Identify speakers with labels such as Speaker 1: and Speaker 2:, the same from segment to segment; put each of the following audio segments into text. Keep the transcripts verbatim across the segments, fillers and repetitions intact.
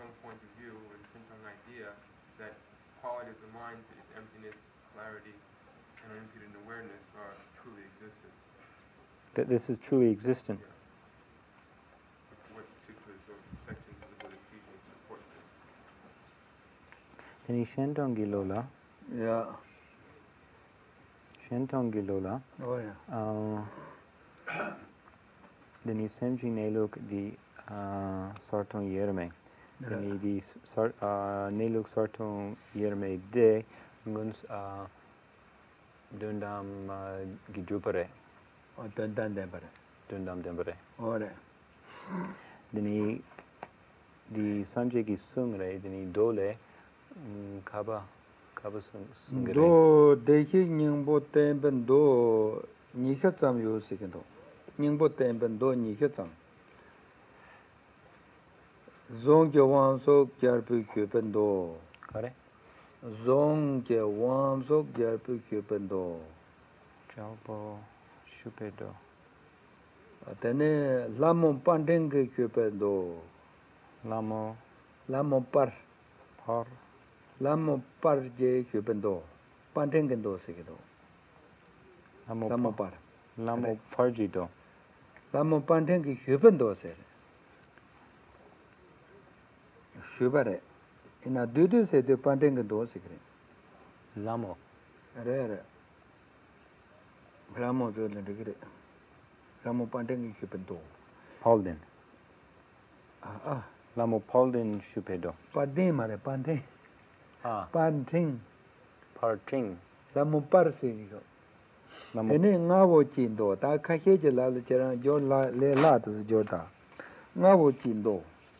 Speaker 1: some point of view or some idea that quality of the mind is emptiness, clarity, and unimpeded awareness are truly existent.
Speaker 2: That this is truly existent.
Speaker 1: Yeah. What sutras or sections of the Buddha's teaching support this?
Speaker 2: Teni Shentong Gilola.
Speaker 3: Yeah.
Speaker 2: Shentong Gilola.
Speaker 3: Oh yeah.
Speaker 2: Uh, Teni Senji Neluk di Sartong Yerme. Teni di Neluk Sartong Yerme de Nguns Dundam Gijupare.
Speaker 3: Oh, Dundam Dembare.
Speaker 2: Dundam Dembare.
Speaker 3: Oh yeah.
Speaker 2: Deni di Sanjay ki Sungre, Deni Dole Kaba Kaba Sungre.
Speaker 3: Do Dehi Ningbo Temben do Nishatsam Yosikendo. Ningbo Temben do Nishatsam. Zong Jawang Sok Jarpu Kupendo.
Speaker 2: Correct.
Speaker 3: Zong Jawang Sok Jarpu Kupendo.
Speaker 2: Jalpo Shupedo.
Speaker 3: Tene Lamon Pandenge Kupendo.
Speaker 2: Lamo
Speaker 3: Lamon Par.
Speaker 2: Par.
Speaker 3: Lamon Par Je Kupendo. Pandengendo Sekido. Lamon Par.
Speaker 2: Lamo Parjido.
Speaker 3: Lamon Pandenge Kupendo Ser. Shubare. In a duty said the Pandengendo Secret.
Speaker 2: Lamo.
Speaker 3: Rare. Ramo Jordan degree. Ramo Pandeng Shupendo.
Speaker 2: Paulden.
Speaker 3: Ah, ah.
Speaker 2: Lamo Paulden Shupedo.
Speaker 3: Pademare Pande.
Speaker 2: Ah.
Speaker 3: Panting.
Speaker 2: Parting.
Speaker 3: Lamo Parsigo.
Speaker 2: Lamo.
Speaker 3: Any Navo Chindo. Ta Kaheja La Chera Jola Le Latus Jota. Navo Chindo.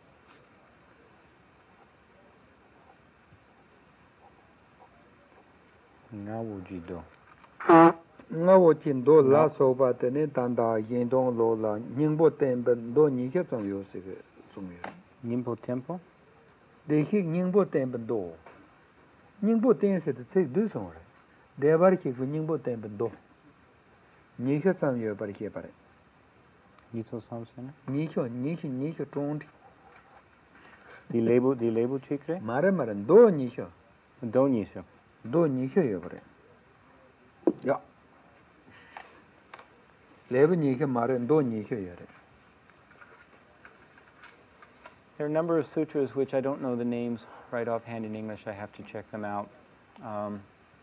Speaker 2: Ngawujido.
Speaker 3: Ngavo Chindo La Soba Tene Tanda Yendong Lola. Ningbo Temben Do Nika Song Yosik.
Speaker 2: Nimbo Tempo?
Speaker 3: They hit Ningbo Temben Do. Ningbo Tem said to take this on. They are working for Ningbo Temben Do. Nika Sam Yo Barikapare.
Speaker 2: Niso Samson?
Speaker 3: Nisho, Nisho, Nisho, don't.
Speaker 2: The label, the label chikre?
Speaker 3: Maramaran, do Nisho.
Speaker 2: Do Nisho.
Speaker 3: Do Nisho Yovere. Yeah. Level Nika Maran, do Nisho Yore.
Speaker 2: There are a number of sutras which I don't know the names right offhand in English. I have to check them out. Um,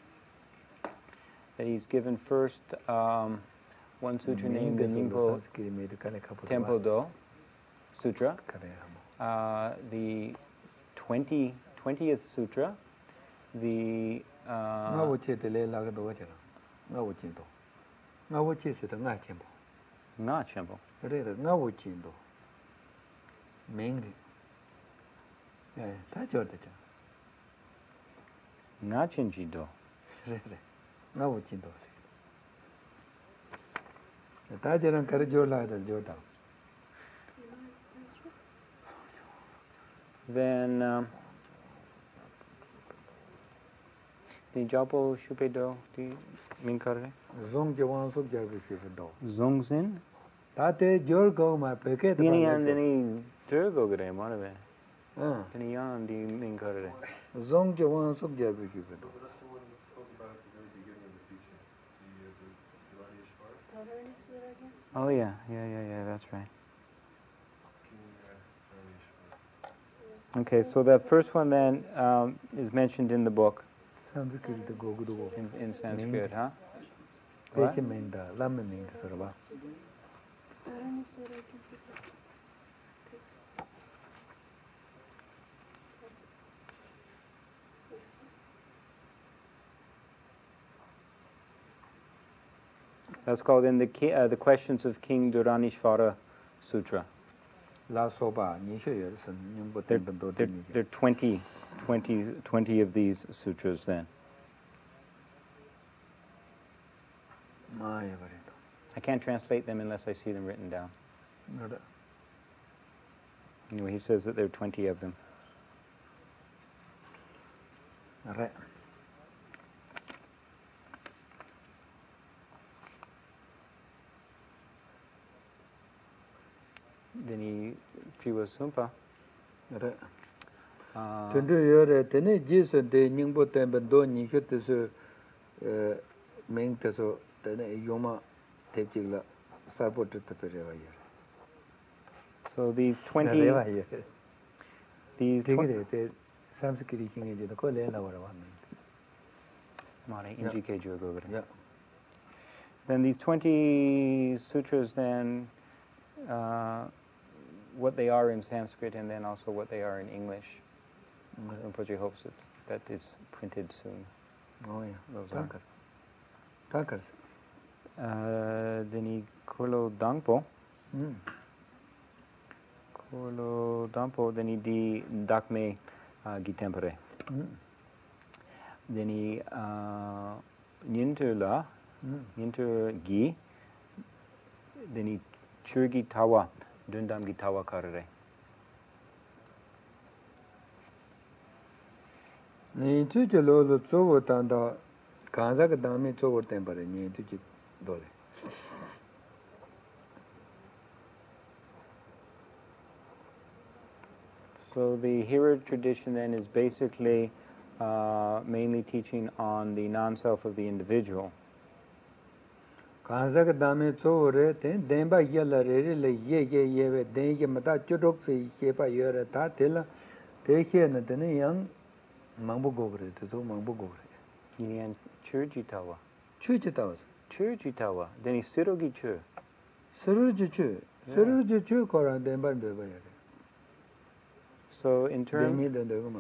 Speaker 2: that he's given first um, one sutra named the Ningpo Tempo Do Sutra, uh, the twenty, twentieth Sutra, the uh, Nga Chenpo. Nga Chenji Do.
Speaker 3: Nga Chindo. The Tajaran Karajola the Jota.
Speaker 2: Then um, the Japo Shupedo, the Minkare?
Speaker 3: Zong Jawan Suk Jabu Shupedo.
Speaker 2: Zongzin?
Speaker 3: Tate Jorgo, my packet.
Speaker 2: Dini and Dini Turgo Gre, one of it.
Speaker 3: Ah.
Speaker 2: Dini Yan, the Minkare.
Speaker 3: Zong Jawan Suk Jabu Shupedo.
Speaker 2: Oh yeah, yeah, yeah, yeah, that's right. Okay, so that first one then um, is mentioned in the book. In, in Sanskrit, huh? What? That's called in the uh, the Questions of King Dhuranishvara Sutra.
Speaker 3: La Soba,
Speaker 2: there, there, there are twenty, twenty, twenty of these sutras then. I can't translate them unless I see them written down. Anyway, he says that there are twenty of them.
Speaker 3: Right.
Speaker 2: Then he Triva Sumpa. Uh,
Speaker 3: Tundu yore tene jiso de nyingbo tembe do nyikyo teso meng teso tene yoma tepchigla sarpo tutape rewa yore.
Speaker 2: so these twenty,
Speaker 3: Rewa yore.
Speaker 2: these twenty,
Speaker 3: Tigire te samskiri kinge jito ko le na wara wa meng.
Speaker 2: Mare inji ke jo gogore.
Speaker 3: Yeah.
Speaker 2: Then these twenty sutras, then uh, what they are in Sanskrit, and then also what they are in English. Rinpoche hopes that that is printed soon.
Speaker 3: Oh yeah.
Speaker 2: Those are.
Speaker 3: Takas.
Speaker 2: Uh, Deni Kolo Dangpo.
Speaker 3: Mm.
Speaker 2: Kolo Dangpo, deni di Dakme uh, Gitempere.
Speaker 3: Mm.
Speaker 2: Deni uh, Nyintu
Speaker 3: Mm.
Speaker 2: Nyintu Gi. Deni Churgi Tawa, Dundam Gitawa Karare.
Speaker 3: Ni tu je lo lo tsowo tanda kanza ka dami tsowo tempare ni tu je dole.
Speaker 2: So the Hira tradition then is basically uh, mainly teaching on the non-self of the individual.
Speaker 3: Kanza ka dami tsowo re ten denba yela re re le ye ye ye we den ye mata chudok se ye pa ye re ta tela te ye na tene yang mangbo gogre te so mangbo gogre.
Speaker 2: Yinian Churji Tawa.
Speaker 3: Chu che tawas.
Speaker 2: Churji Tawa. Deni Sirogi Chur.
Speaker 3: Suru ju chu. Suru ju chu kora denba de ba ye re.
Speaker 2: So in terms
Speaker 3: Demi de de ma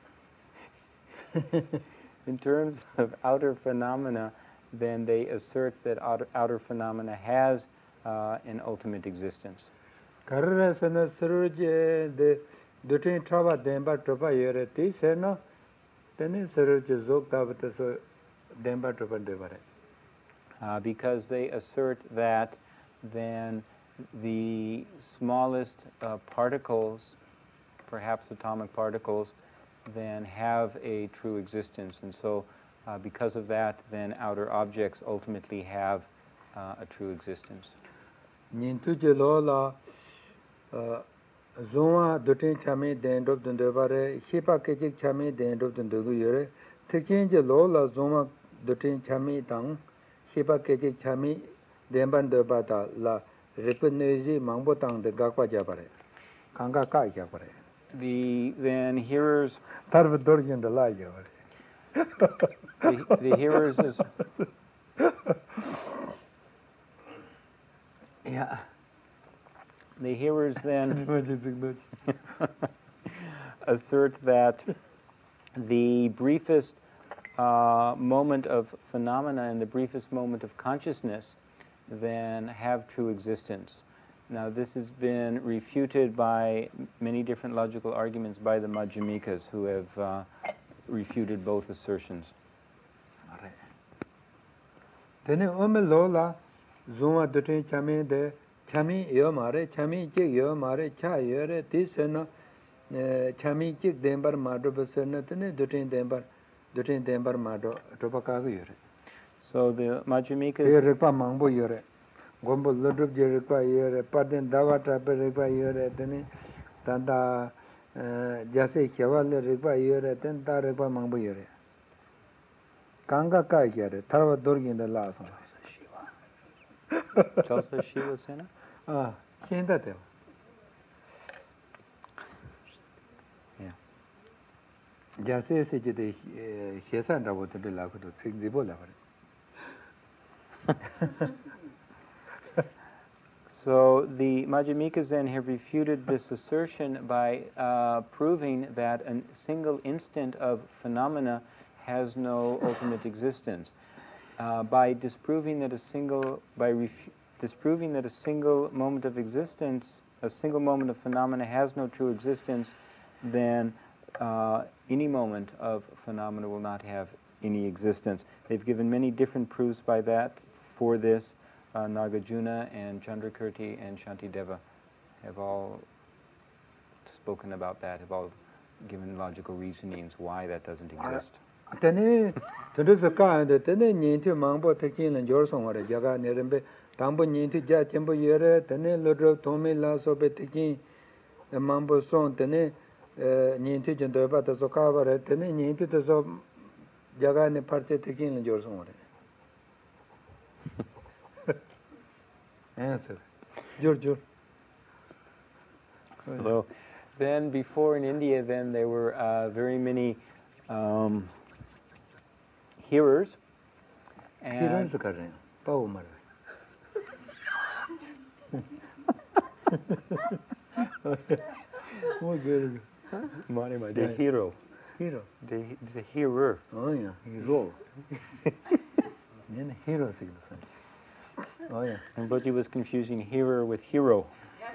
Speaker 3: re.
Speaker 2: in terms of outer phenomena, then they assert that outer, outer phenomena has uh, an ultimate existence.
Speaker 3: Karra sana suru je de dutin traba denba tropa ye re ti se na tene suru je zok ta ba so denba tropa de ba re.
Speaker 2: Uh, because they assert that then the smallest uh, particles, perhaps atomic particles, then have a true existence. And so uh, because of that, then outer objects ultimately have uh, a true existence.
Speaker 3: Nintu je lo la zonwa dutin chame den dop den de ba re hipa ke chik chame den dop den de gu yore tekin je lo la zonwa dutin chame tang hipa ke chik chame den ban de ba ta la repneji mangbo tang de ga kwa ja ba re kanga ka ja ba re.
Speaker 2: The then hearers
Speaker 3: Tarva dorgin de la ja ba re.
Speaker 2: the, the hearers is
Speaker 3: Yeah.
Speaker 2: the hearers then assert that the briefest uh, moment of phenomena and the briefest moment of consciousness then have true existence. Now this has been refuted by many different logical arguments by the Madhyamikas, who have uh, refuted both assertions.
Speaker 3: Tene ome lo la zonwa dutin chame de chami yo mare chami chik yo mare cha yo re ti sena chami chik denbar mado besena tene dutin denbar dutin denbar mado topa ka yo re.
Speaker 2: So the Madhyamikas
Speaker 3: Ye rekpa mangbo yo re. Gombo lodrup je rekpa yo re. Paden dawa trape rekpa yo re. Tene tanda jase khewa le rekpa yo re. Ten ta rekpa mangbo yo re. Kanga ka yo re. Tharva dorgin de la asana.
Speaker 2: Chalsa Shiva Sena?
Speaker 3: Ah, kenda teo.
Speaker 2: Yeah.
Speaker 3: Jase se jede hesan rabo te la ko to sik dibo la bare.
Speaker 2: So the Madhyamikas then have refuted this assertion by uh, proving that a single instant of phenomena has no ultimate existence. Uh, by disproving that a single, by ref disproving that a single moment of existence, a single moment of phenomena has no true existence, then uh, any moment of phenomena will not have any existence. They've given many different proofs by that for this. Uh, Nagarjuna and Chandrakirti and Shantideva have all spoken about that, have all given logical reasonings why that doesn't exist.
Speaker 3: Tene tene saka ande tene nyinti mangbo tekin len jor song ware jaga nerembe tambo nyinti ja chembo yere tene lodro thomi la so be tekin mangbo song tene nyinti jendo ba ta so ka ba re tene nyinti ta so jaga ne parche tekin le jor so re answer jor jor
Speaker 2: So then before in India then there were uh, very many um, hearers and
Speaker 3: kar rahe hain pao mar oh good
Speaker 2: Mane ma the hero
Speaker 3: hero
Speaker 2: the the hearer
Speaker 3: oh yeah hero then hero signifies oh yeah
Speaker 2: and Bhoti was confusing hearer with hero.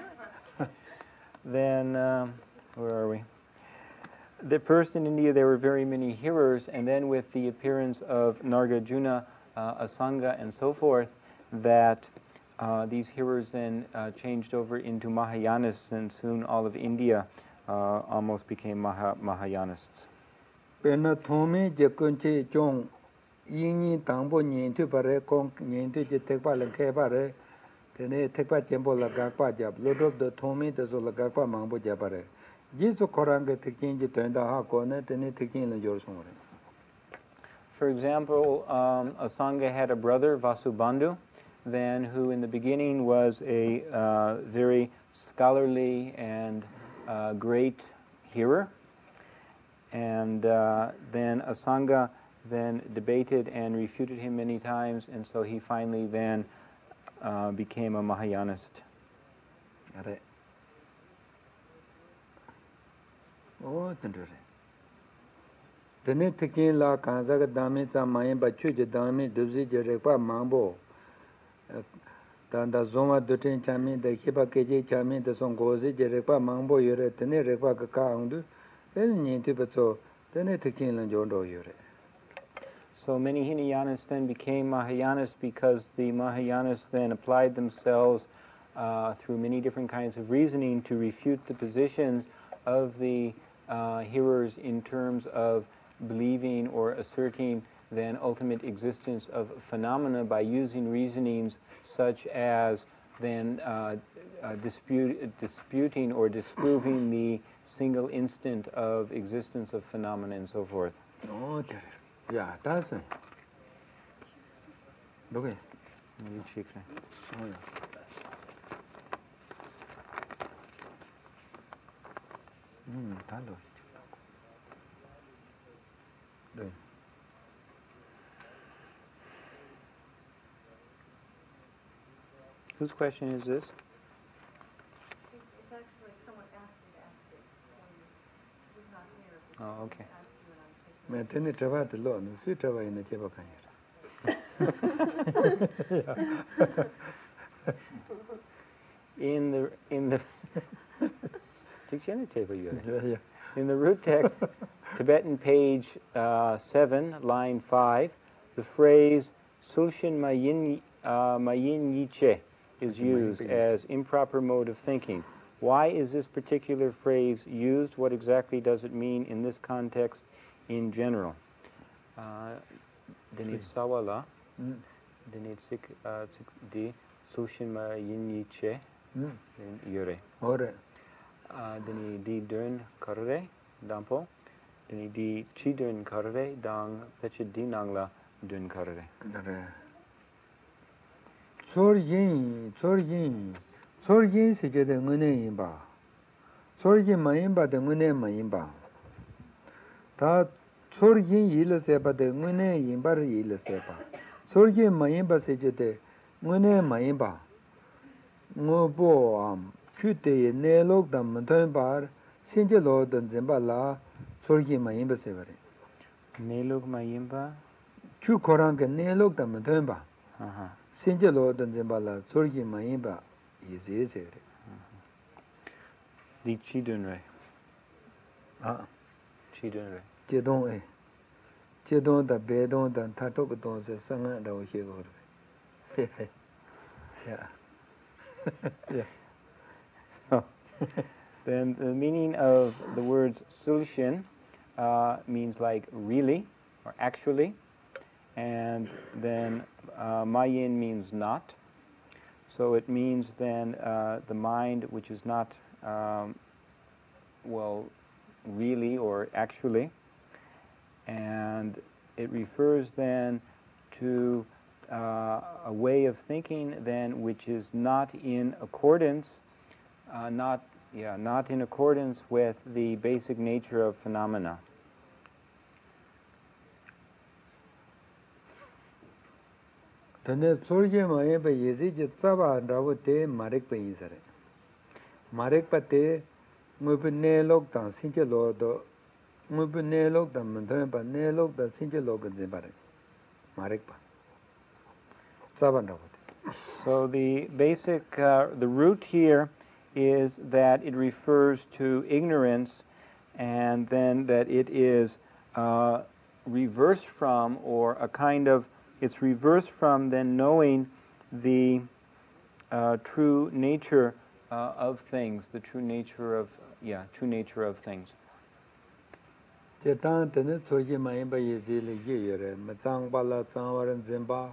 Speaker 2: Then um, where are we? The first in India there were very many hearers, and then with the appearance of Nargajuna, uh, Asanga, and so forth, that uh, these hearers then uh, changed over into Mahayanists, and soon all of India uh, almost became Maha Mahayanists.
Speaker 3: Pena thome jekunche chong yinyi tangbo nyintu pare kong nyintu je tekpa le khepa re tene tekpa chembo la gakpa jab lodop de thome de so la gakpa mangbo japare jisu korang ge tekin je tenda ha ko ne tene tekin le jor song re.
Speaker 2: For example, um, Asanga had a brother, Vasubandhu, then who in the beginning was a uh, very scholarly and uh, great hearer. And uh, then Asanga then debated and refuted him many times, and so he finally then uh, became a Mahayanist.
Speaker 3: Are. Oh, tendre. Tene tekin la kanza ga dame ta mayen ba chu je dame duzi je rekpa mambo tanda zoma dutin chami de khipa keje chami de son gozi je rekpa mambo yore tene rekpa ka ka undu then nyinti bato tene tekin lan jondo yore.
Speaker 2: So many Hinayanists then became Mahayanists because the Mahayanists then applied themselves uh, through many different kinds of reasoning to refute the positions of the uh, hearers in terms of believing or asserting then ultimate existence of phenomena by using reasonings such as then uh, uh, dispute, disputing or disproving the single instant of existence of phenomena and so forth.
Speaker 3: Oh, yeah, that's it. Okay. Oh, yeah. Hmm, talo.
Speaker 2: Whose question is this?
Speaker 4: It's actually someone asked me to ask it. He's not here.
Speaker 2: Oh, okay.
Speaker 3: Me tene trava de lo, no si trava ina cheba
Speaker 2: In the in the in the root text, Tibetan page uh, seven, line five, the phrase "sulshin mayin uh, mayin yiche" is used as improper mode of thinking. Why is this particular phrase used? What exactly does it mean in this context in general? Denit sawala, denit sik di sulshin mayin yiche yore.
Speaker 3: Ore.
Speaker 2: Deni di dern karre dampo, deni di chi dern karre dang peche di nangla dern karre.
Speaker 3: Sor yin, sor yin, sor yin se je de ngune yin ba. Sor yin ma yin ba de ngune ma yin ba. Ta sor yin yi le se ba de ngune yin ba yi le se ba. Sor yin ma yin ba se je de ngune ma yin ba. Ngo bo am chute ne lok dam mthon bar sinje lo dan zemba la sor yin ma yin ba se ba re.
Speaker 2: Ne lok ma yin ba?
Speaker 3: Chu korang ke ne lok dam mthon ba.
Speaker 2: Aha.
Speaker 3: Sinje lo dan zemba la sor yin ma yin ba yi ze se re.
Speaker 2: Di chi dun re.
Speaker 3: Ah.
Speaker 2: Chi dun re.
Speaker 3: Je dong e. Je dong da be dong dan ta tok dong se sang da wo she go re. Yeah. Yeah.
Speaker 2: So, then the meaning of the words sulshin uh, means like really or actually, and then uh, mayin means not. So it means then uh, the mind which is not um, well really or actually. And it refers then to uh, a way of thinking then which is not in accordance, uh, not yeah, not in accordance with the basic nature of phenomena.
Speaker 3: Tane sorje maye ba yezi je tsaba rawo te marek pa yin sare. Marek pa te ngubi ne lok tang sinche lo do ngubi ne lok tang mendame pa ne lok tang sinche lo ka zin pare. Marek pa. Tsaba rawo te.
Speaker 2: So the basic, uh, the root here is that it refers to ignorance, and then that it is uh, reversed from, or a kind of, it's reversed from then knowing the uh, true nature uh, of things, the true nature of, yeah, true nature of things.
Speaker 3: Je tang tane sorje maye ba yezi le ye yore. Matang pala tsang waran zimba.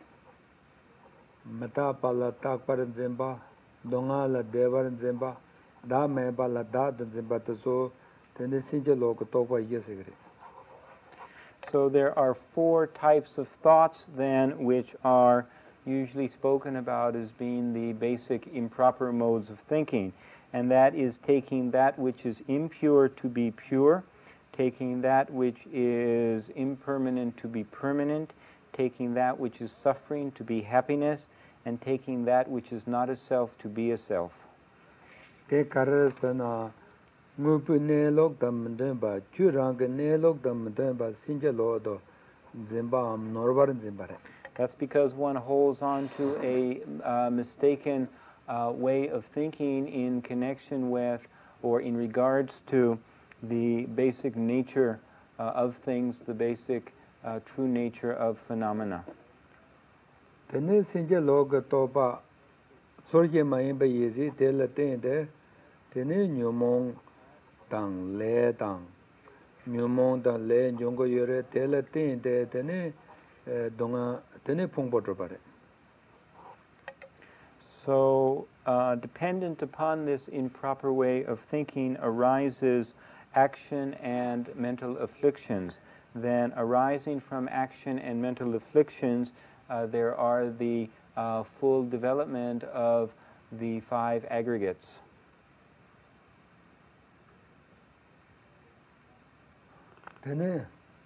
Speaker 3: Mata pala tak waran zimba. Donga la de waran zimba. Da me pala da dan zimba to so tane sinche lo ko tokwa ye segre.
Speaker 2: So there are four types of thoughts then which are usually spoken about as being the basic improper modes of thinking. And that is taking that which is impure to be pure, taking that which is impermanent to be permanent, taking that which is suffering to be happiness, and taking that which is not a self to be a self.
Speaker 3: Te karasana ngupu ne lok tam mdenba churang ne lok tam mdenba sinche lo do zimba am norbar zimbare.
Speaker 2: That's because one holds on to a uh, mistaken uh, way of thinking in connection with or in regards to the basic nature uh, of things, the basic uh, true nature of phenomena.
Speaker 3: Tene sinche lo ga topa sorje mayin ba yezi te la ten de tene nyumong tang le tang nyumong tang le nyongo yore te la ten de tene donga tene pongpo tropare.
Speaker 2: So, uh, dependent upon this improper way of thinking arises action and mental afflictions. Then, arising from action and mental afflictions, uh, there are the uh, full development of the five aggregates.
Speaker 3: Tene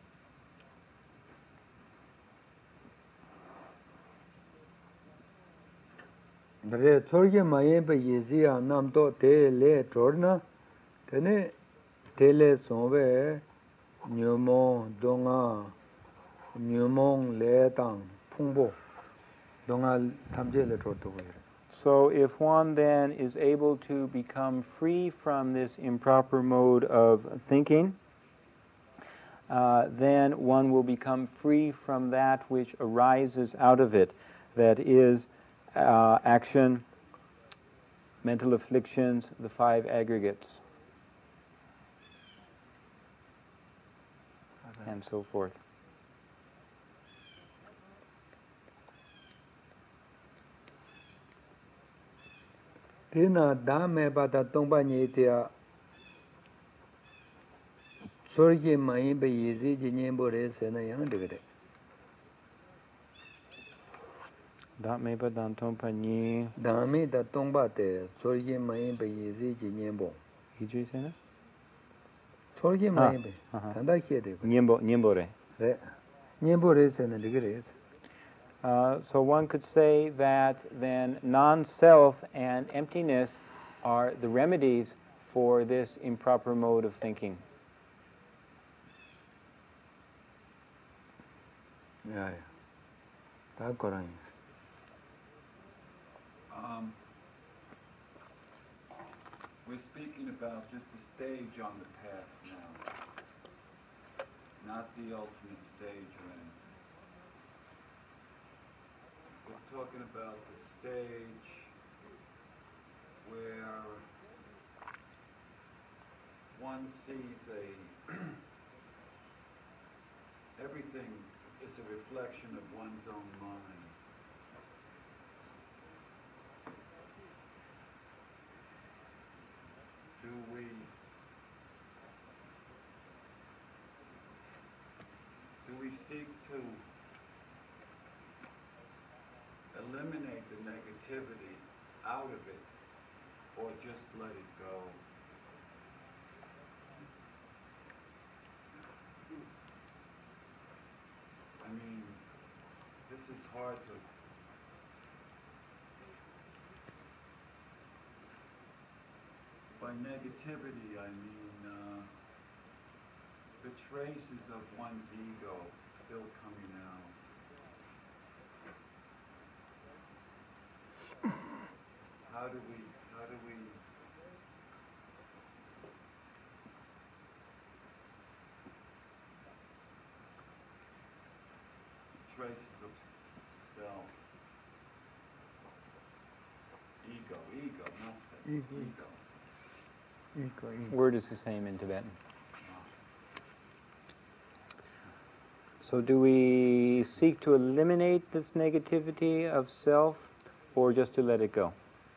Speaker 3: Dare sorge maye ba yezi a nam to te le torna tene tele sonwe nyumong donga nyumong le tang pungbo donga tamje le tor to.
Speaker 2: So if one then is able to become free from this improper mode of thinking, uh, then one will become free from that which arises out of it, that is uh, action, mental afflictions, the five aggregates, okay, and so forth.
Speaker 3: Tina dame bata tongpa nyetia sorge mayin ba yezi ji nyembo re se na yang digre.
Speaker 2: Dame ba dan tongpa nyi.
Speaker 3: Dame da tongpa te sorge mayin ba yezi ji nyembo.
Speaker 2: Hiji se na?
Speaker 3: Sorge mayin ba. Tanda kye de.
Speaker 2: Nyembo nyembo re.
Speaker 3: Re. Nyembo re se na digre.
Speaker 2: Uh, so one could say that then non-self and emptiness are the remedies for this improper mode of thinking.
Speaker 3: Yeah, yeah.
Speaker 5: Um, we're speaking about just the stage on the path now, not the ultimate stage or anything. We're talking about the stage where one sees a everything is a reflection of one's own mind. Do we the negativity out of it, or just let it go. I mean, this is hard to. By negativity, I mean uh, the traces of one's ego still coming out. How do we, how do we traces of self, ego, ego, not self,
Speaker 3: Ego.
Speaker 5: ego.
Speaker 3: Ego, ego.
Speaker 2: Word is the same in Tibetan. So do we seek to eliminate this negativity of self, or just to let it go?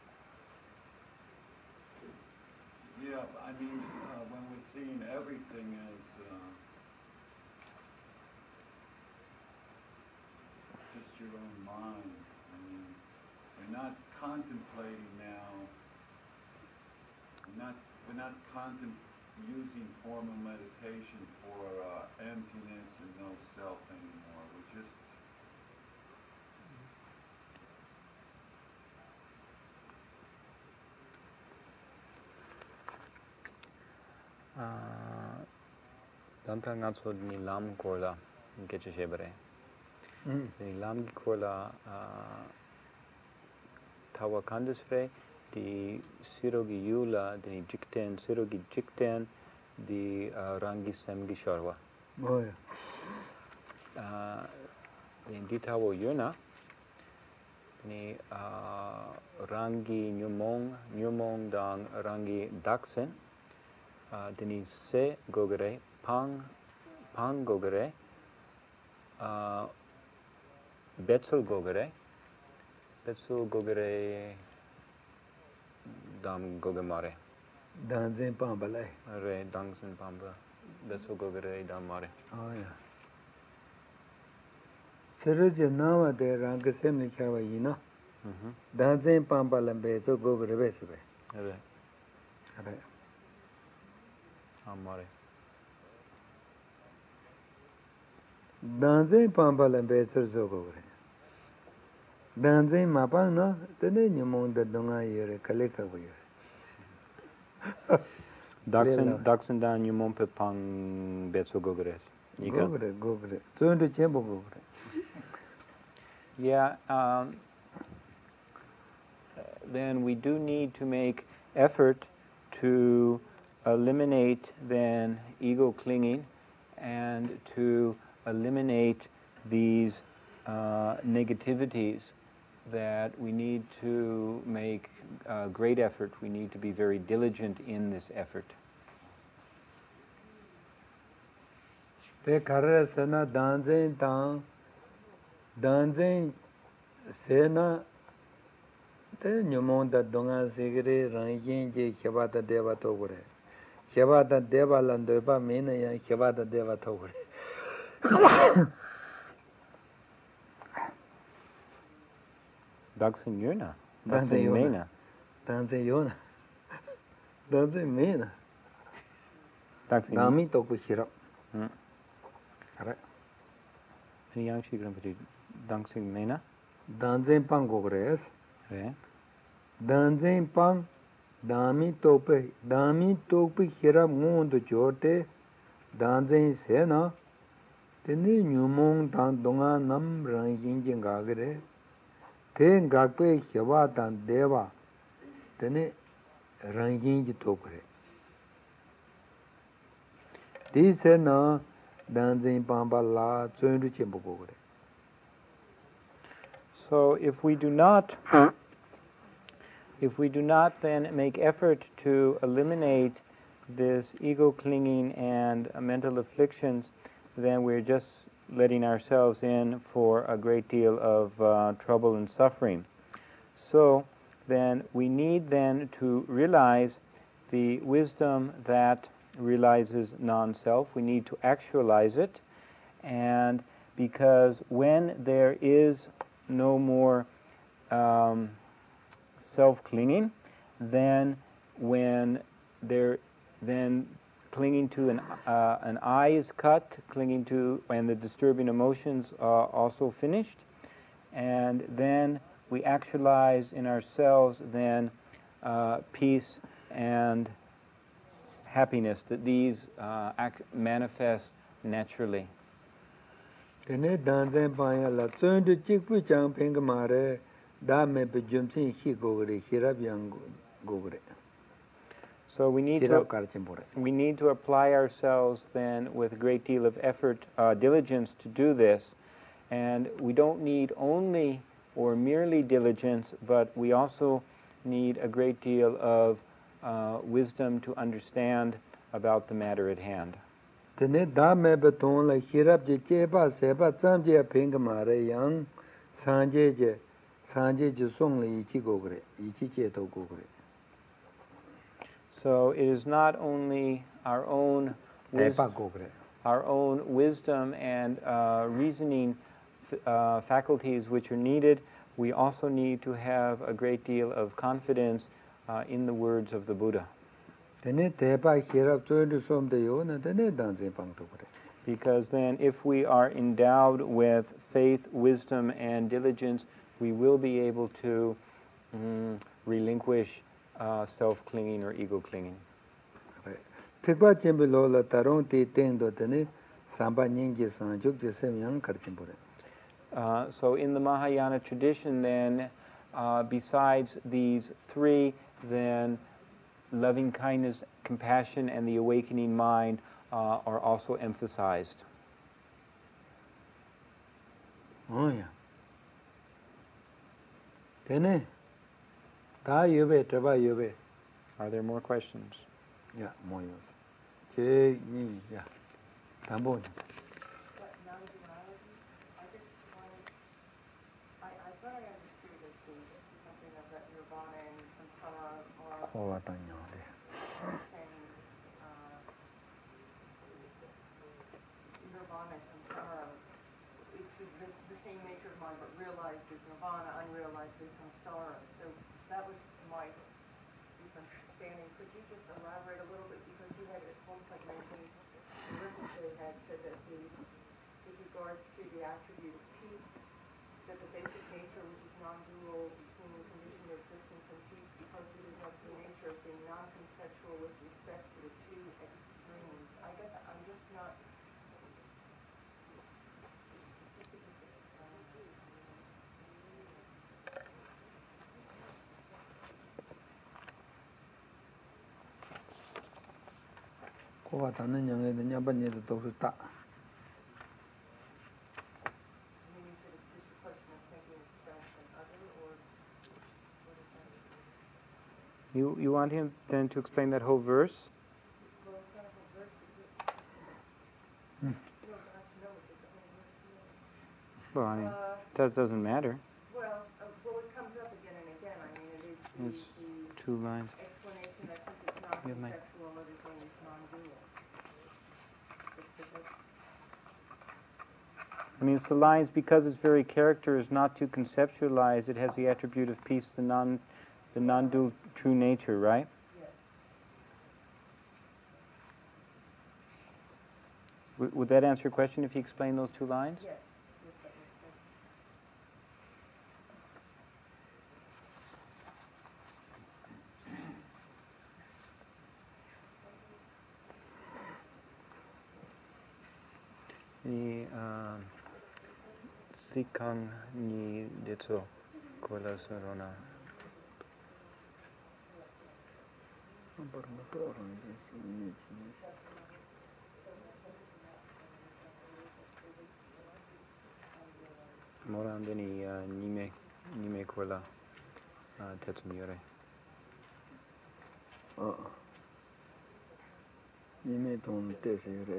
Speaker 5: Yeah, I mean, uh, when we're seeing everything as uh, just your own mind, I mean, we're not contemplating now, we're not, we're not contem- using formal meditation for uh, emptiness and no self anymore. We're just
Speaker 2: Danta ngatso ni lam korla ngeche shebare.
Speaker 3: Mm.
Speaker 2: Ni lam korla tawa kandisre di sirogi yula di jikten sirogi jikten di rangi semgi sharwa.
Speaker 3: Oh, yeah.
Speaker 2: Di ditawo yuna ni rangi nyumong nyumong dang rangi daksen dini se gogere pang pang gogere betsul gogere betsul gogere dam gogemare
Speaker 3: Danzen Pambalai.
Speaker 2: re dangsen pamba betsul gogere dam mare.
Speaker 3: Oh, yeah. Siruje Nama de Rangasem Nichawa Yina. Danzen Pambalam Beto go Revesibe.
Speaker 2: Re
Speaker 3: Right.
Speaker 2: amare.
Speaker 3: Danzen Pambalam Beto Zogore. Danzen Mapana, the name among the Donga Yere Kaleka.
Speaker 2: Daksen daksen dan nyumong pe pang betsul gogere.
Speaker 3: Gogre, Gogre. So into Chamber Gogre.
Speaker 2: Yeah, um, then we do need to make effort to eliminate then ego clinging and to eliminate these uh, negativities that we need to make uh, great effort. We need to be very diligent in this effort.
Speaker 3: Te Karasana Danzen Tang Danzen Sena Te Numonda Donga Sigre Rangin Shabata Deva Togure. Shabata Deva Landoba Mina and Shabata Deva Togure.
Speaker 2: Daksen yuna,
Speaker 3: Daksen
Speaker 2: daksen
Speaker 3: yuna.
Speaker 2: mena.
Speaker 3: Danzen Yona Danzen Mina
Speaker 2: Daksen
Speaker 3: Nami Tokushira.
Speaker 2: Hmm. Any young children put dancing mena?
Speaker 3: Danzen Pang Gogres.
Speaker 2: Re.
Speaker 3: Danzen Pang Dami Tope Dami Tope Hira Mondo Jote Danzen Sena Tene Numong Tan Donga Nam Rangin Gagre Ten Gagpe Hava Tan Deva Tene Rangin Tokre This Sena Danzen Pamba La Tsundu Chimbogore.
Speaker 2: So if we do not, if we do not then make effort to eliminate this ego clinging and uh, mental afflictions, then we're just letting ourselves in for a great deal of uh, trouble and suffering. So then we need then to realize the wisdom that realizes non-self. We need to actualize it, and because when there is no more um, self-clinging, then when there, then clinging to an uh, an eye is cut, clinging to, and the disturbing emotions are also finished, and then we actualize in ourselves then uh, peace and happiness, that these uh, act, manifest naturally.
Speaker 3: Tene danzen panya la tsun de chikpu chang ping mare da me pe jumsin hi gogre hirab yang gogre.
Speaker 2: So we need
Speaker 3: Hirab
Speaker 2: to
Speaker 3: karchin pore.
Speaker 2: we need to apply ourselves then with a great deal of effort, uh, diligence to do this, and we don't need only or merely diligence, but we also need a great deal of uh, wisdom to understand about the matter at hand.
Speaker 3: Tene da me pe ton la hirab je cheba seba tsam je ping mare yang sanje je sanje je song le ichi gogre ichi che to gogre.
Speaker 2: So it is not only our own wis-
Speaker 3: Epa gogre.
Speaker 2: our own wisdom and uh, reasoning uh, faculties which are needed. We also need to have a great deal of confidence uh, in the words of the Buddha.
Speaker 3: Tene tepa hirab tsun de som de yo na tene danzen pang to kore.
Speaker 2: Because then, if we are endowed with faith, wisdom, and diligence, we will be able to mm, relinquish uh, self-clinging or ego-clinging.
Speaker 3: Tikpa chimbi lo la tarong ti teng do tene samba nyingje sanjuk je sem yang karchin pore.
Speaker 2: Uh, so in the Mahayana tradition then, uh, besides these three, then loving kindness, compassion, and the awakening mind uh, are also emphasized.
Speaker 3: Oh yeah. Tene da yube traba yube.
Speaker 2: Are there more questions?
Speaker 3: Yeah, mo yo. Che ni yeah. Tambo.
Speaker 4: But non-duality, I just wanted, I, I thought I understood as being something of that nirvana and samsara, or
Speaker 3: Ko wa ta nya de.
Speaker 4: saying, uh, nirvana and samsara, it's the, the, the same nature of mind, but realized as nirvana, unrealized as samsara. So that was my misunderstanding. Could you just elaborate a little bit, because you had at one point mentioned, Rinpoche had said that the, with regards to the attribute of peace, that the basic nature, which is non-dual between the condition of existence and peace, because it is of the nature of being non-conceptual with respect to the two extremes. I guess I'm just not.
Speaker 3: Ko wa ta na nya nge de nya ba ni de to su ta.
Speaker 4: I mean, is it just a question of thinking of self and other, or what is that?
Speaker 2: You, you want him then to explain that whole verse?
Speaker 4: Well, it's not a whole verse, is it?
Speaker 3: Hmm.
Speaker 4: No, I have to know if it's a whole verse.
Speaker 2: Well, I mean,
Speaker 4: Uh,
Speaker 2: that doesn't matter.
Speaker 4: well, uh, well, it comes up again and again. I mean, it is the,
Speaker 2: It's
Speaker 4: the
Speaker 2: two lines.
Speaker 4: explanation that since it's not
Speaker 2: You have my-
Speaker 4: conceptual, it is only non-dual. It's the best.
Speaker 2: I mean, it's the lines, because its very character is not to conceptualize, it has the attribute of peace, the non, the non-dual true nature, right?
Speaker 4: Yes.
Speaker 2: W- would that answer your question if you explain those two lines?
Speaker 4: Yes. Yes, that makes sense.
Speaker 2: 이 아, sikang ni detso kolasarona. Morandeni nime nime kola tetsumyore.
Speaker 3: Oh. Ni me ton te se re.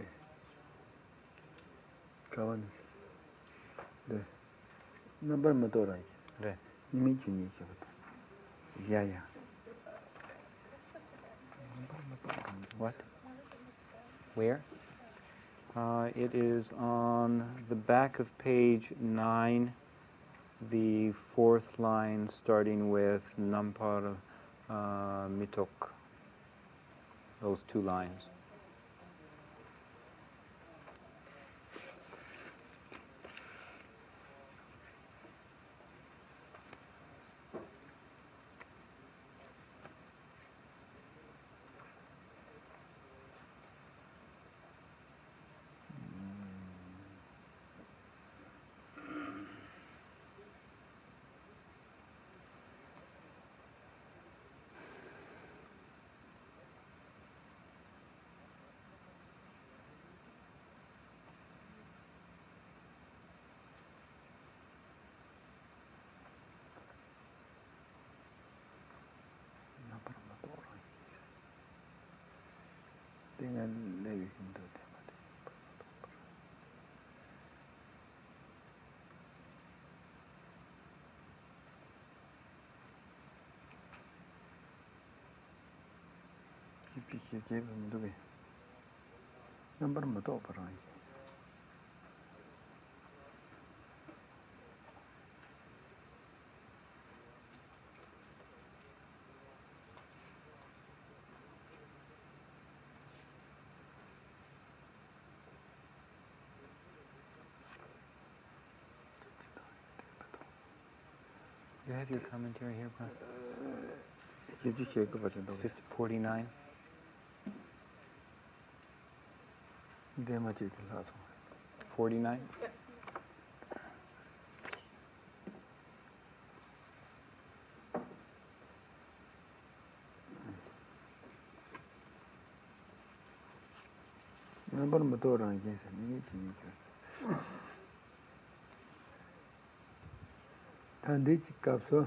Speaker 3: Kawan. De. Number ma to rai.
Speaker 2: Re.
Speaker 3: Ni me chi ni cha. Ya ya.
Speaker 2: What? Where? Uh, it is on the back of page nine, the fourth line starting with Nampar uh, Mitok, those two lines.
Speaker 3: dengan lebih hindu tema. Pikir je bentuk ni. Nombor betul perang.
Speaker 2: You have your commentary here, Brian?
Speaker 3: Uh,
Speaker 2: forty-nine. forty-nine?
Speaker 3: Number betul orang ini sini sini. Tadi cakap so.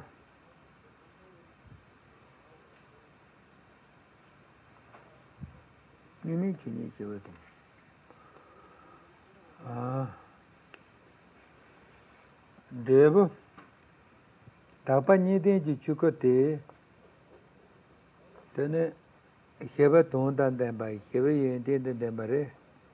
Speaker 3: Ini sini cakap tu. Ah. Dev. Dapat ni deh cukup deh. Tene heba tuan dan baik, heba yang deh dan baik.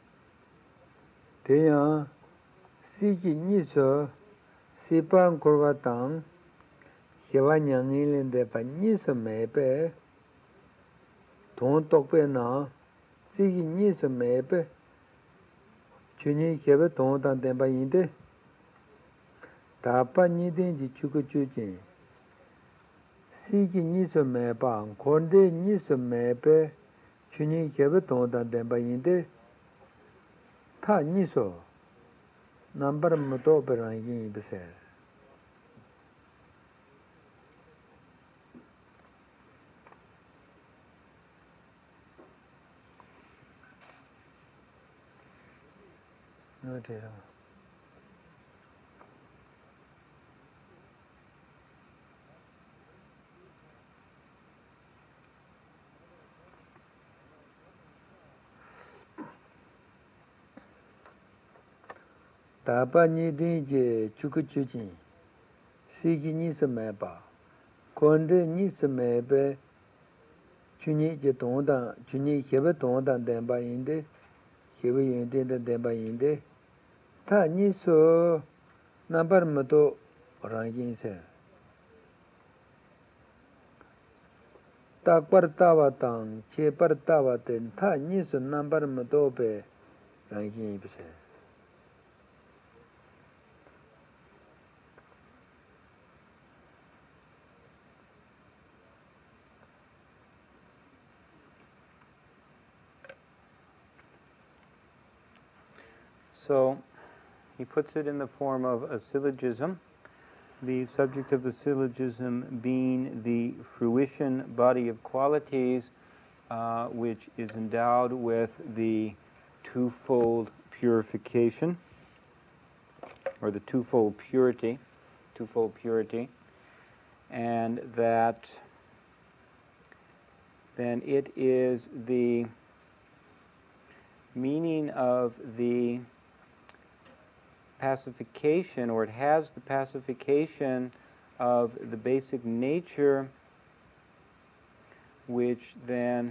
Speaker 3: Tenya siki ni so. Sipan kurva tang, hewa nyangilin de pa nisa mepe, ton tokpe na, siki nisa mepe, chuni hewa ton tang tenpa yinde, tapa nidin ji chuku chuchin, siki nisa mepa, konde nisa mepe, chuni hewa ton tang tenpa yinde, ta niso, number mato perangi bese. No dear. Tapa ni din je chuku chuchin, siki ni se mepa, konde ni se mepe, chuni je tongda, chuni hebe tongda denpa yinde, hebe yinde de denpa yinde, ta ni so nambar mato rangin se. Takpar tawa tang, chepar tawa ten, ta ni so nambar mato pe rangin se.
Speaker 2: So he puts it in the form of a syllogism, the subject of the syllogism being the fruition body of qualities uh, which is endowed with the twofold purification, or the twofold purity, twofold purity, and that then it is the meaning of the pacification, or it has the pacification of the basic nature, which then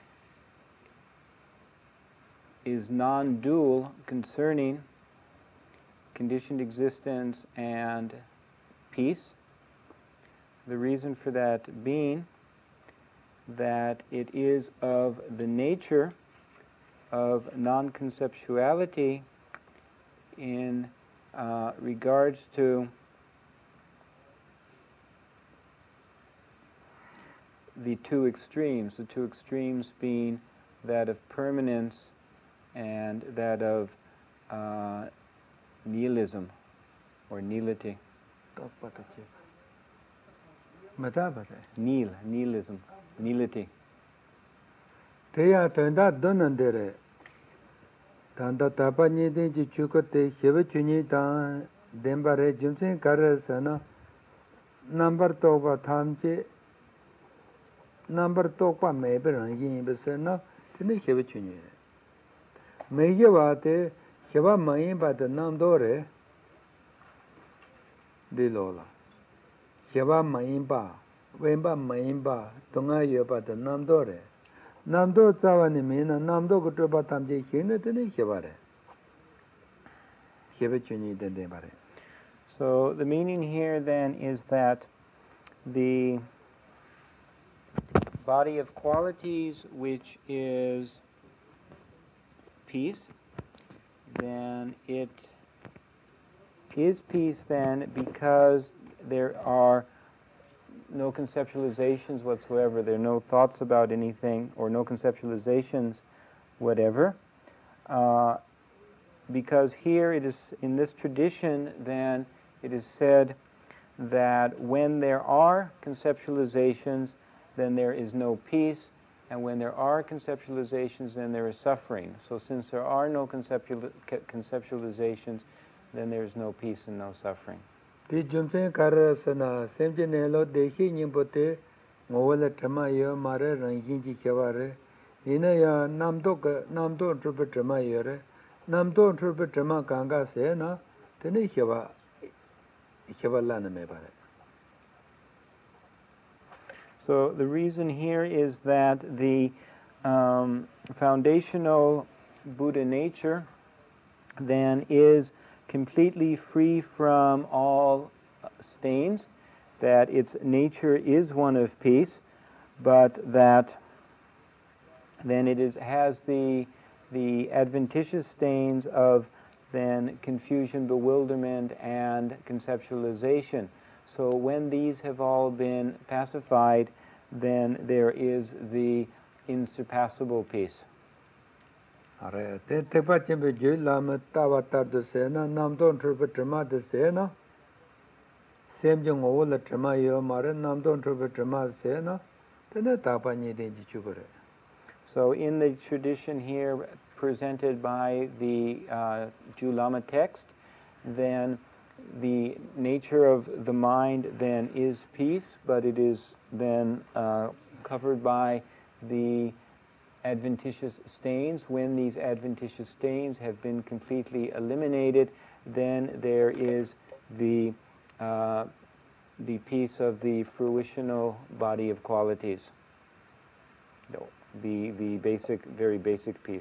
Speaker 2: is non-dual concerning conditioned existence and peace. The reason for that being that it is of the nature of non-conceptuality in uh, regards to the two extremes, the two extremes being that of permanence and that of uh, nihilism or nihility. Nihil, nihilism, nihility.
Speaker 3: Teya tenda donandere. Tanda tapani de chukote shevachuni ta dembare jimsen karasana number toba thamche number topa meberan yin besena tene shevachuni. Meye bate sheva mai bate namdore dilola. Sheva mai ba, wemba mai ba, tunga yoba de namdore. Namdo tsawani mina namdo kutuba tamje shine tene shevare. Shevachuni de dembare.
Speaker 2: So the meaning here then is that the body of qualities which is peace, then it is peace then because there are no conceptualizations whatsoever, there are no thoughts about anything or no conceptualizations whatever. Uh, because here it is, in this tradition, then it is said that when there are conceptualizations, then there is no peace, and when there are conceptualizations, then there is suffering. So since there are no conceptual, conceptualizations, then there is no peace and no suffering.
Speaker 3: Di jumsen karasana semjenelo dehi nyimbote ngowala tama yo mare ranginji keware ina ya namdo namdo trupe tama yore namdo trupe tama ganga se na tene kewa kewa lana me bare.
Speaker 2: So the reason here is that the um, foundational Buddha nature then is completely free from all stains, that its nature is one of peace, but that then it is, has the, the adventitious stains of then confusion, bewilderment, and conceptualization. So when these have all been pacified, then there is the insurpassable peace.
Speaker 3: Are te te pachembe je lama tawatar de sena namdon trupe trama de sena semjong ola trama yo mare namdon trupe trama sena tene tapani de chubare.
Speaker 2: So in the tradition here presented by the uh, Julama text, then the nature of the mind then is peace, but it is then uh, covered by the adventitious stains. When these adventitious stains have been completely eliminated, then there is the uh, the peace of the fruitional body of qualities, the the basic, very basic peace.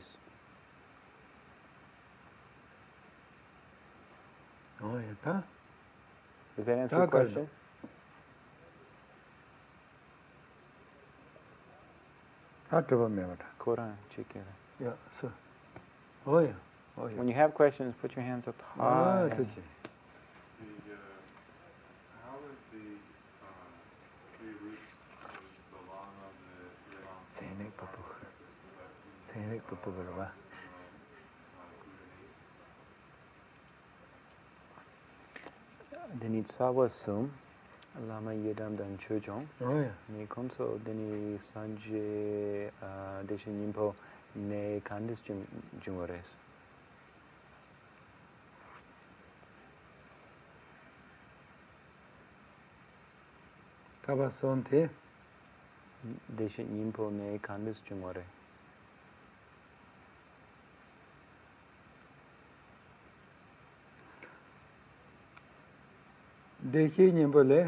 Speaker 3: Oh, yeah.
Speaker 2: Does that answer your question? Koran, chiquera.
Speaker 3: Yeah, so. Oh, yeah. Oh, yeah.
Speaker 2: When you have questions, put your hands up
Speaker 3: Ah,
Speaker 2: high.
Speaker 3: okay.
Speaker 1: The, uh, how is the uh, three roots of the Lama, the Yellam,
Speaker 3: Sainik papu. Sainik papu barwa.
Speaker 2: Deni tsawa sum, Lama Yedam dan chujong.
Speaker 3: Oh, yeah.
Speaker 2: Ni konso deni sanje deshe nimpo ne kandis jungores.
Speaker 3: Kaba son te?
Speaker 2: Deshe nimpo ne kandis jungore.
Speaker 3: Dekhi nyimbo le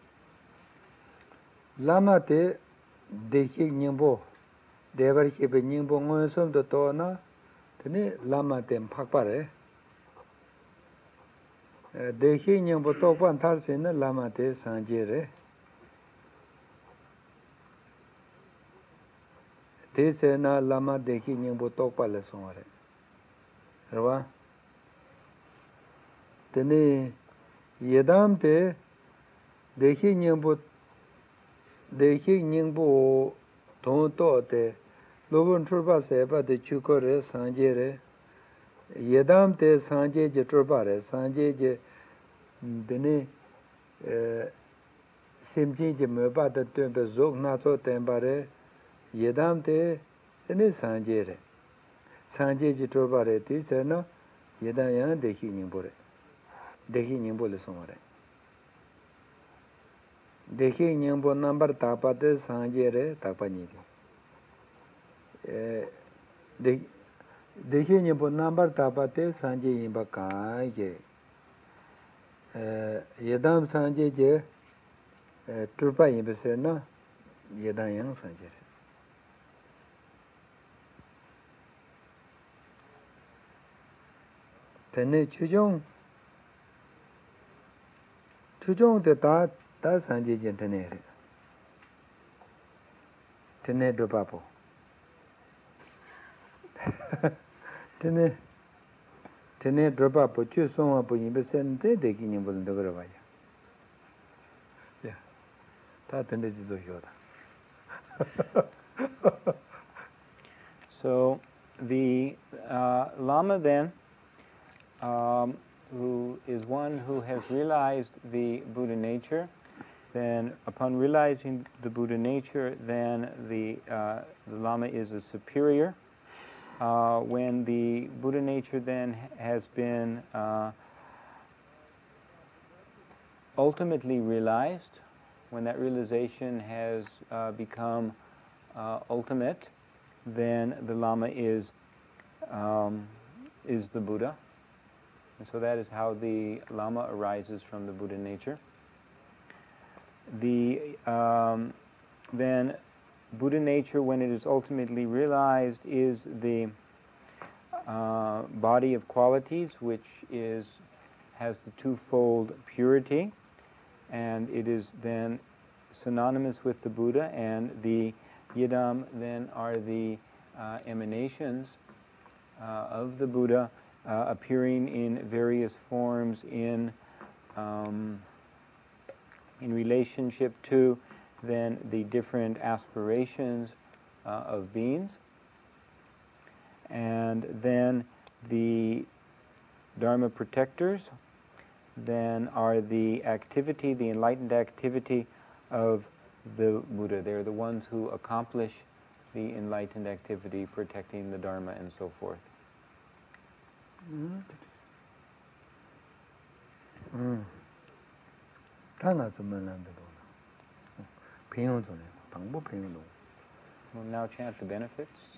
Speaker 3: lama te dekhi nyimbo devar kipe nyimbo ngoy som to to na tene lama te phakpa re dekhi nyingpo tokpan tarse na lama te sanje re. Te se na lama dekhi nyingpo tokpa le songa re. Rwa? Tene yedam te dekhi nyingpo dekhi nyingpo thon to te lobon turpa sepa te chuko re sanje re. Yedam te sanje je turpa re, sanje je dene simjin je mepa te tuenpe zog naso tenpa re, yedam te dene sanje re. Sanje je turpa re ti se na yedam yang dekhi nyingpo re. Dekhi nyingpo le songa re. Dekhi nyingpo nambar tapa te sanje re tapa nyingpo. Dekhi nyingpo nambar tapa te sanje yinpa kaa ke. Yedam sanje je turpa yinpa se na yedam yang sanje re. Tene chujong chujong te ta ta sanje jen tene re. Tene turpa po. Tene tene dropa po chu songa po yinpe sen te dekhi nyingpo le ndogara vaya. Ya. Ta tene jizo hyoda.
Speaker 2: So the uh, Lama then, um, who is one who has realized the Buddha nature, then upon realizing the Buddha nature, then the, uh, the Lama is a superior. Uh, when the Buddha nature then has been uh, ultimately realized, when that realization has uh, become uh, ultimate, then the Lama is um, is the Buddha. And so that is how the Lama arises from the Buddha nature. The um, then Buddha nature, when it is ultimately realized, is the uh, body of qualities, which is has the twofold purity, and it is then synonymous with the Buddha, and the Yidam then are the uh, emanations uh, of the Buddha, uh, appearing in various forms in um, in relationship to then the different aspirations uh, of beings. And then the Dharma protectors then are the activity, the enlightened activity of the Buddha. They're the ones who accomplish the enlightened activity, protecting the Dharma and so forth.
Speaker 3: Mm.
Speaker 2: We'll now chant the benefits.